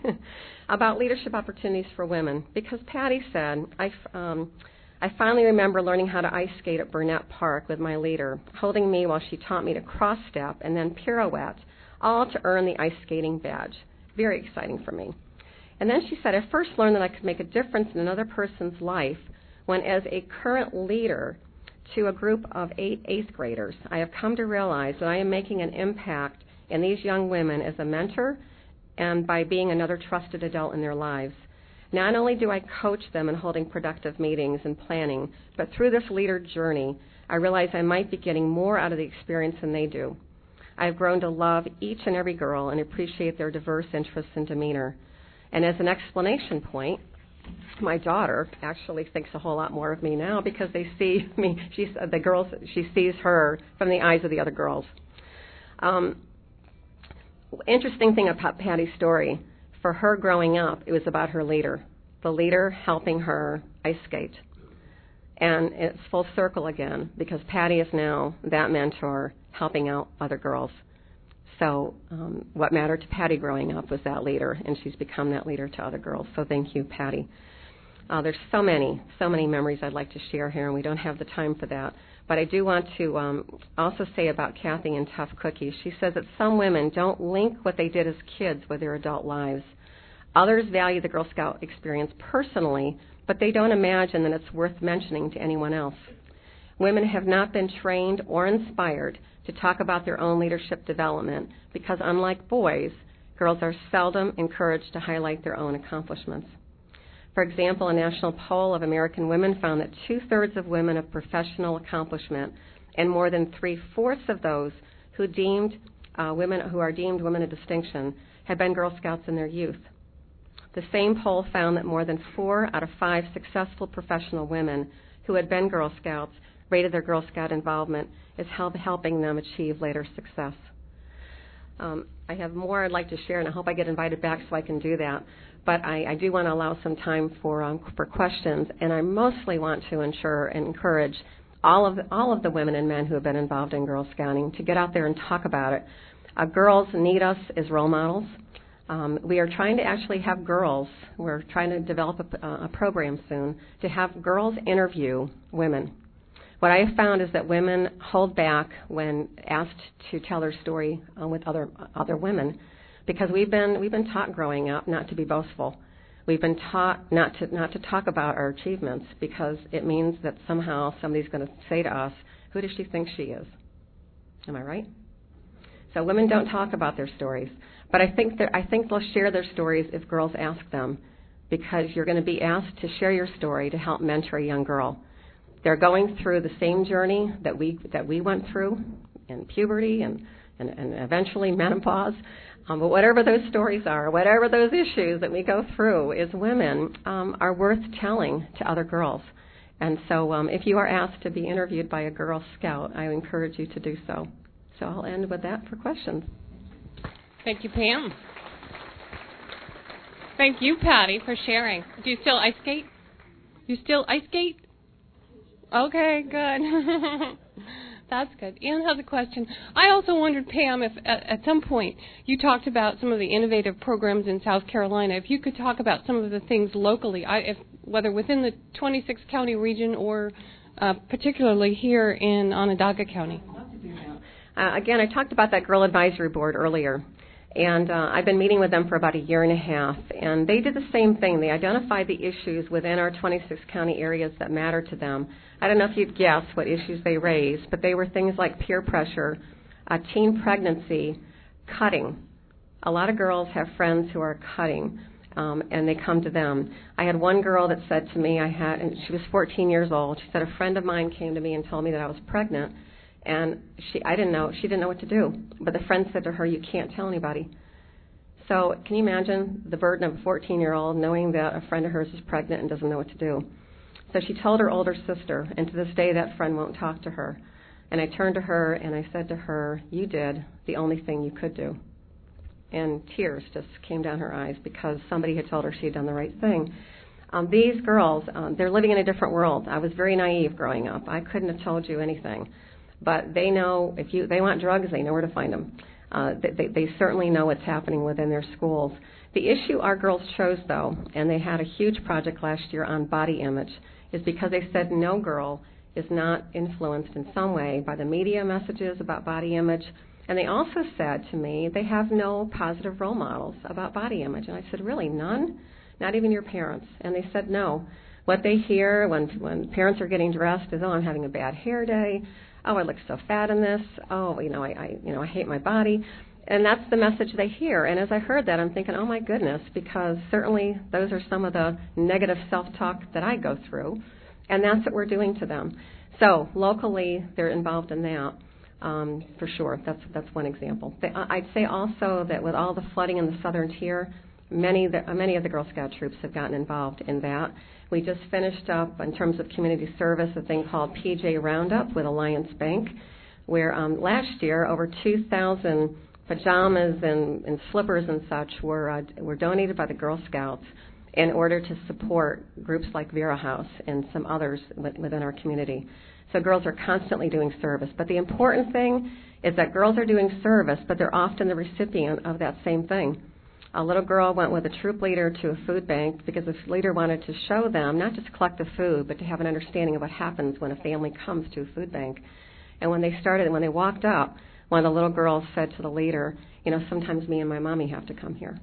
about leadership opportunities for women, because Patty said, I, um, I finally remember learning how to ice skate at Burnett Park with my leader, holding me while she taught me to cross-step and then pirouette, all to earn the ice skating badge. Very exciting for me. And then she said, I first learned that I could make a difference in another person's life when, as a current leader to a group of eight eighth graders, I have come to realize that I am making an impact in these young women as a mentor and by being another trusted adult in their lives. Not only do I coach them in holding productive meetings and planning, but through this leader journey, I realize I might be getting more out of the experience than they do. I've grown to love each and every girl and appreciate their diverse interests and demeanor. And as an explanation point, my daughter actually thinks a whole lot more of me now because they see me, she's, the girls, she sees her from the eyes of the other girls. Um, interesting thing about Patty's story, for her growing up, it was about her leader, the leader helping her ice skate. And it's full circle again because Patty is now that mentor helping out other girls. So um, what mattered to Patty growing up was that leader, and she's become that leader to other girls. So thank you, Patty. Uh, there's so many, so many memories I'd like to share here, and we don't have the time for that. But I do want to um, also say about Kathy and Tough Cookies. She says that some women don't link what they did as kids with their adult lives. Others value the Girl Scout experience personally, but they don't imagine that it's worth mentioning to anyone else. Women have not been trained or inspired to talk about their own leadership development because, unlike boys, girls are seldom encouraged to highlight their own accomplishments. For example, a national poll of American women found that two-thirds of women of professional accomplishment and more than three-fourths of those who deemed uh, women who are deemed women of distinction had been Girl Scouts in their youth. The same poll found that more than four out of five successful professional women who had been Girl Scouts rated their Girl Scout involvement as help, helping them achieve later success. Um, I have more I'd like to share, and I hope I get invited back so I can do that. But I, I do want to allow some time for um, for questions, and I mostly want to ensure and encourage all of the, all of the women and men who have been involved in Girl Scouting to get out there and talk about it. Uh, girls need us as role models. Um, we are trying to actually have girls. We're trying to develop a, a program soon to have girls interview women. What I have found is that women hold back when asked to tell their story uh, with other other women, because we've been we've been taught growing up not to be boastful. We've been taught not to not to talk about our achievements because it means that somehow somebody's going to say to us, "Who does she think she is?" Am I right? So women don't talk about their stories, but I think that I think they'll share their stories if girls ask them, because you're going to be asked to share your story to help mentor a young girl. They're going through the same journey that we that we went through in puberty and, and, and eventually menopause. Um, but whatever those stories are, whatever those issues that we go through as women um, are worth telling to other girls. And so um, if you are asked to be interviewed by a Girl Scout, I encourage you to do so. So I'll end with that for questions. Thank you, Pam. Thank you, Patty, for sharing. Do you still ice skate? You still ice skate? Okay, good. That's good. Ian has a question. I also wondered, Pam, if at, at some point you talked about some of the innovative programs in South Carolina. If you could talk about some of the things locally, I, if, whether within the twenty-six county region or uh, particularly here in Onondaga County. I'd love to do that. Uh, again, I talked about that Girl Advisory Board earlier. And uh, I've been meeting with them for about a year and a half, and they did the same thing. They identified the issues within our twenty-six county areas that matter to them. I don't know if you'd guess what issues they raised, but they were things like peer pressure, uh, teen pregnancy, cutting. A lot of girls have friends who are cutting, um, and they come to them. I had one girl that said to me, I had, and she was fourteen years old. She said a friend of mine came to me and told me that I was pregnant. And she, I didn't know, she didn't know what to do. But the friend said to her, you can't tell anybody. So can you imagine the burden of a fourteen-year-old knowing that a friend of hers is pregnant and doesn't know what to do? So she told her older sister, and to this day that friend won't talk to her. And I turned to her and I said to her, you did the only thing you could do. And tears just came down her eyes because somebody had told her she had done the right thing. Um, these girls, um, they're living in a different world. I was very naive growing up. I couldn't have told you anything. But they know if you they want drugs, they know where to find them. Uh, they, they certainly know what's happening within their schools. The issue our girls chose, though, and they had a huge project last year on body image, is because they said no girl is not influenced in some way by the media messages about body image. And they also said to me they have no positive role models about body image. And I said, really, none? Not even your parents? And they said no. What they hear when when parents are getting dressed is, oh, I'm having a bad hair day. Oh, I look so fat in this. Oh, you know, I, I, you know, I hate my body. And that's the message they hear. And as I heard that, I'm thinking, oh, my goodness, because certainly those are some of the negative self-talk that I go through. And that's what we're doing to them. So locally, they're involved in that, um, for sure. That's that's one example. They, I'd say also that with all the flooding in the southern tier, many, the, many of the Girl Scout troops have gotten involved in that. We just finished up, in terms of community service, a thing called P J Roundup with Alliance Bank, where um, last year over two thousand pajamas and, and slippers and such were uh, were donated by the Girl Scouts. in order to support groups like Vera House and some others within our community. So girls are constantly doing service. But the important thing is that girls are doing service, but they're often the recipient of that same thing. A little girl went with a troop leader to a food bank because the leader wanted to show them, not just collect the food, but to have an understanding of what happens when a family comes to a food bank. And when they started, when they walked up, one of the little girls said to the leader, you know, sometimes me and my mommy have to come here.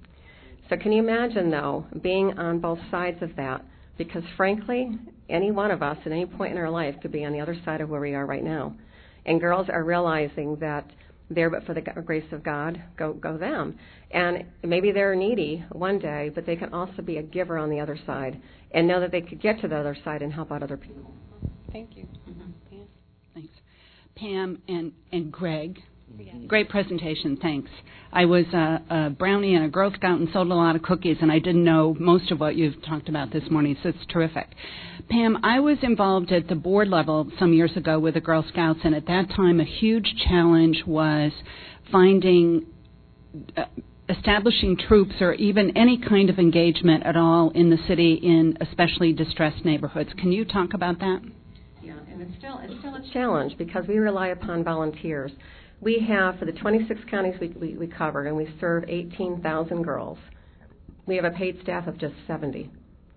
So can you imagine, though, being on both sides of that? Because frankly, any one of us at any point in our life could be on the other side of where we are right now. And girls are realizing that there, but for the grace of God, go go them. And maybe they're needy one day, but they can also be a giver on the other side and know that they could get to the other side and help out other people. Thank you. Mm-hmm. Pam. Thanks. Pam and, and Greg. Great presentation, thanks. I was a, a brownie and a Girl Scout and sold a lot of cookies, and I didn't know most of what you've talked about this morning, so it's terrific. Pam, I was involved at the board level some years ago with the Girl Scouts, and at that time a huge challenge was finding, uh, establishing troops or even any kind of engagement at all in the city in especially distressed neighborhoods. Can you talk about that? Yeah, and it's still, it's still a challenge because we rely upon volunteers. We have, for the twenty-six counties we, we, we cover, and we serve eighteen thousand girls, we have a paid staff of just seventy.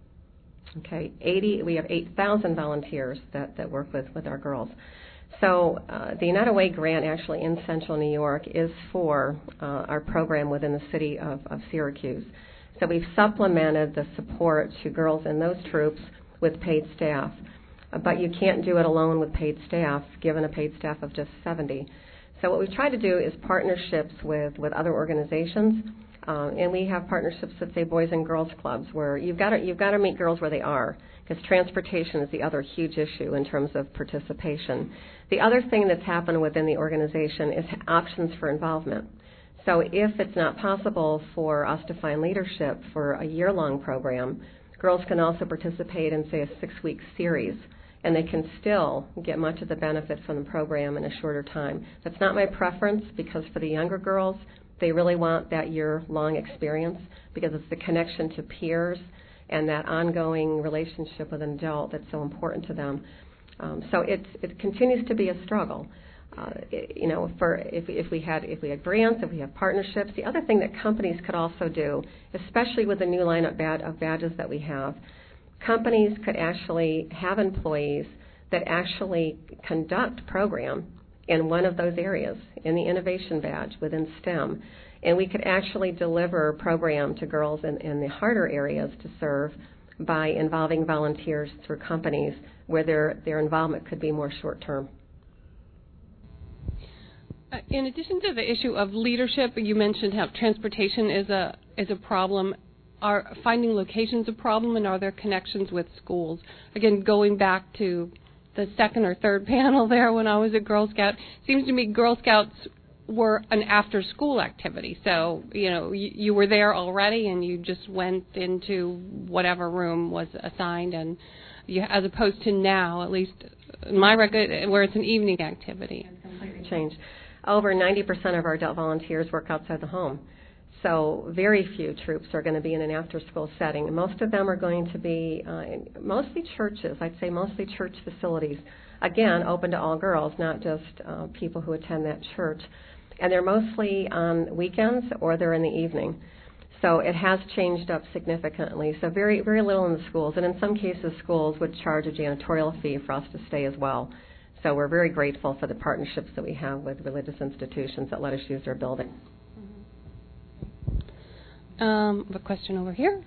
Okay, eighty, we have eight thousand volunteers that, that work with, with our girls. So uh, the United Way grant actually in Central New York is for uh, our program within the city of, of Syracuse. So we've supplemented the support to girls in those troops with paid staff. Uh, but you can't do it alone with paid staff, given a paid staff of just seventy. So what we've tried to do is partnerships with, with other organizations, uh, and we have partnerships with, say, Boys and Girls Clubs, where you've got to you've got to meet girls where they are, because transportation is the other huge issue in terms of participation. The other thing that's happened within the organization is options for involvement. So if it's not possible for us to find leadership for a year-long program, girls can also participate in, say, a six-week series, and they can still get much of the benefit from the program in a shorter time. That's not my preference, because for the younger girls, they really want that year-long experience, because it's the connection to peers and that ongoing relationship with an adult that's so important to them. Um, so it's, it continues to be a struggle. Uh, it, you know, for if, if we had if we had grants, if we have partnerships, the other thing that companies could also do, especially with the new lineup bad, of badges that we have, companies could actually have employees that actually conduct program in one of those areas, in the innovation badge within STEM. And we could actually deliver program to girls in, in the harder areas to serve by involving volunteers through companies where their, their involvement could be more short-term. Uh, in addition to the issue of leadership, you mentioned how transportation is a is a problem. Are finding locations a problem, and are there connections with schools? Again, going back to the second or third panel there when I was a Girl Scout, seems to me Girl Scouts were an after-school activity. So, you know, you, you were there already, and you just went into whatever room was assigned, and you, as opposed to now, at least in my record, where it's an evening activity. It's completely changed. Over ninety percent of our adult volunteers work outside the home. So very few troops are going to be in an after-school setting. Most of them are going to be uh, in mostly churches, I'd say mostly church facilities. Again, open to all girls, not just uh, people who attend that church. And they're mostly on weekends or they're in the evening. So it has changed up significantly. So very, very little in the schools. And in some cases, schools would charge a janitorial fee for us to stay as well. So we're very grateful for the partnerships that we have with religious institutions that let us use their building. Um, I have a question over here.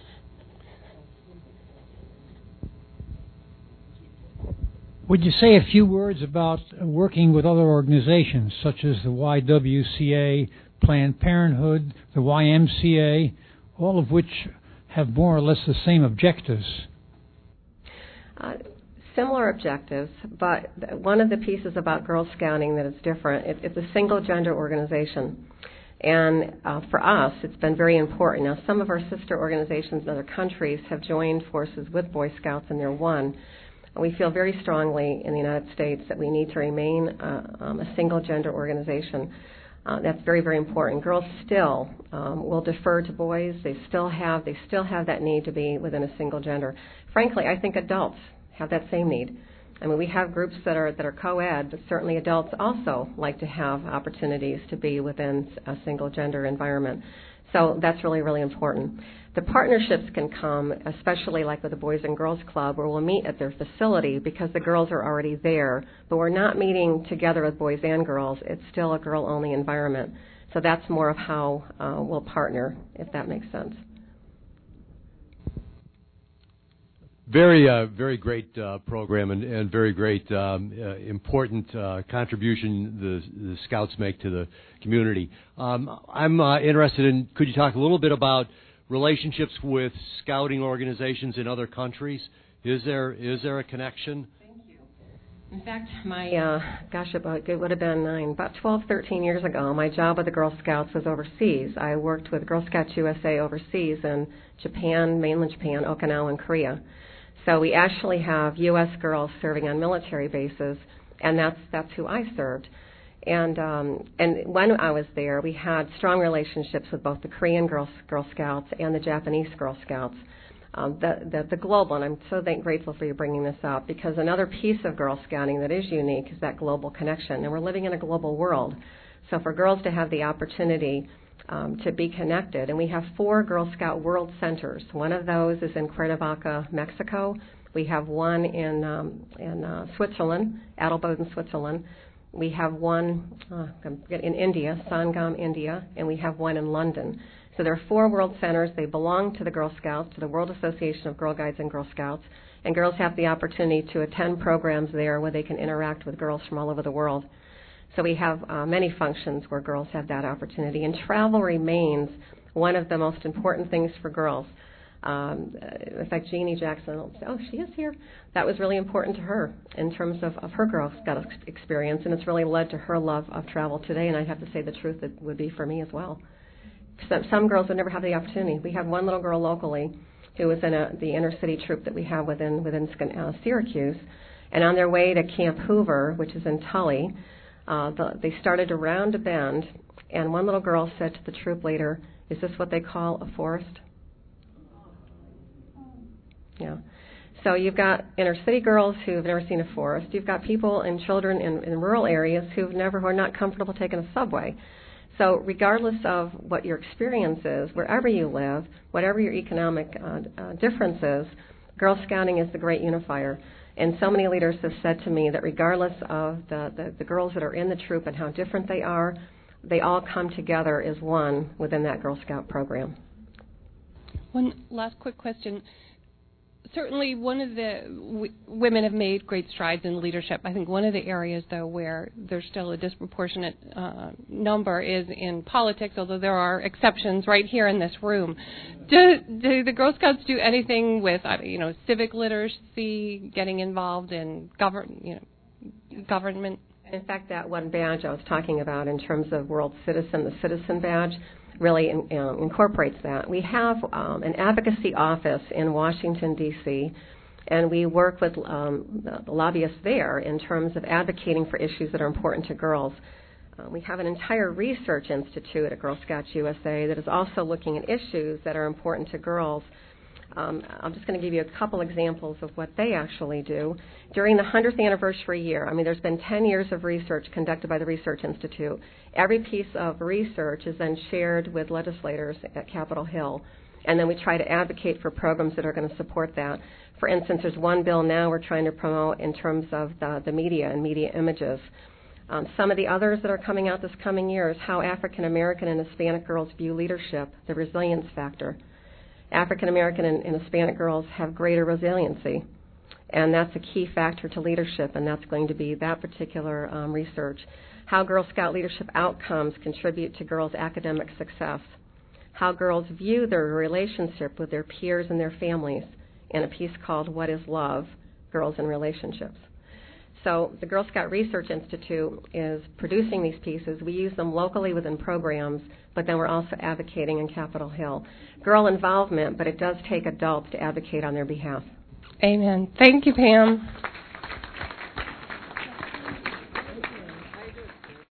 Would you say a few words about working with other organizations such as the Y W C A, Planned Parenthood, the Y M C A, all of which have more or less the same objectives? Uh, similar objectives, but one of the pieces about Girl Scouting that is different, it, it's a single-gender organization. And uh, for us, it's been very important. Now, some of our sister organizations in other countries have joined forces with Boy Scouts, and they're one. We feel very strongly in the United States that we need to remain uh, um, a single-gender organization. Uh, that's very, very important. Girls still um, will defer to boys. They still have they still have that need to be within a single gender. Frankly, I think adults have that same need. I mean, we have groups that are that are co-ed, but certainly adults also like to have opportunities to be within a single gender environment. So that's really, really important. The partnerships can come, especially like with the Boys and Girls Club, where we'll meet at their facility because the girls are already there, but we're not meeting together with boys and girls. It's still a girl-only environment. So that's more of how uh, we'll partner, if that makes sense. Very, uh, very great uh, program and, and very great, um, uh, important uh, contribution the, the Scouts make to the community. Um, I'm uh, interested in, could you talk a little bit about relationships with scouting organizations in other countries? Is there is there a connection? Thank you. In fact, my, uh, gosh, about, it would have been nine, about twelve, thirteen years ago, my job with the Girl Scouts was overseas. I worked with Girl Scouts U S A overseas in Japan, mainland Japan, Okinawa, and Korea. So we actually have U S girls serving on military bases, and that's that's who I served. And um, and when I was there, we had strong relationships with both the Korean Girl, Girl Scouts and the Japanese Girl Scouts, um, the, the the global. And I'm so thank, grateful for you bringing this up, because another piece of Girl Scouting that is unique is that global connection. And we're living in a global world, so for girls to have the opportunity Um, to be connected. And we have four Girl Scout World Centers. One of those is in Cuernavaca, Mexico. We have one in um, in uh, Switzerland, Adelboden, Switzerland. We have one uh, in India, Sangam, India, and we have one in London. So there are four World Centers. They belong to the Girl Scouts, to the World Association of Girl Guides and Girl Scouts, and girls have the opportunity to attend programs there where they can interact with girls from all over the world. So we have uh, many functions where girls have that opportunity. And travel remains one of the most important things for girls. Um, in fact, Jeannie Jackson, oh, she is here. That was really important to her in terms of, of her Girl Scout experience, and it's really led to her love of travel today. And I'd have to say the truth, it would be for me as well. Some, some girls would never have the opportunity. We have one little girl locally who was in a, the inner city troop that we have within, within uh, Syracuse, and on their way to Camp Hoover, which is in Tully, Uh, the, they started to round a bend, and one little girl said to the troop leader, "Is this what they call a forest?" Yeah. So you've got inner city girls who have never seen a forest. You've got people and children in, in rural areas who've never, who are not comfortable taking a subway. So regardless of what your experience is, wherever you live, whatever your economic uh, uh, difference is, Girl Scouting is the great unifier. And so many leaders have said to me that regardless of the, the, the girls that are in the troop and how different they are, they all come together as one within that Girl Scout program. One last quick question. Certainly one of the w- women have made great strides in leadership. I think one of the areas, though, where there's still a disproportionate uh, number is in politics, although there are exceptions right here in this room. Do, do the Girl Scouts do anything with, uh, you know, civic literacy, getting involved in govern, you know, government? In fact, that one badge I was talking about in terms of World Citizen, the Citizen Badge, really in, um, incorporates that. We have um, an advocacy office in Washington, D C, and we work with um, the lobbyists there in terms of advocating for issues that are important to girls. Uh, we have an entire research institute at Girl Scouts U S A that is also looking at issues that are important to girls. Um, I'm just going to give you a couple examples of what they actually do. During the one hundredth anniversary year, I mean, there's been ten years of research conducted by the Research Institute. Every piece of research is then shared with legislators at Capitol Hill, and then we try to advocate for programs that are going to support that. For instance, there's one bill now we're trying to promote in terms of the, the media and media images. Um, some of the others that are coming out this coming year is how African American and Hispanic girls view leadership, the resilience factor. African American and, and Hispanic girls have greater resiliency, and that's a key factor to leadership, and that's going to be that particular um, research. How Girl Scout leadership outcomes contribute to girls' academic success. How girls view their relationship with their peers and their families, in a piece called What is Love? Girls and Relationships. So the Girl Scout Research Institute is producing these pieces. We use them locally within programs, but then we're also advocating in Capitol Hill. Girl involvement, but it does take adults to advocate on their behalf. Amen. Thank you, Pam.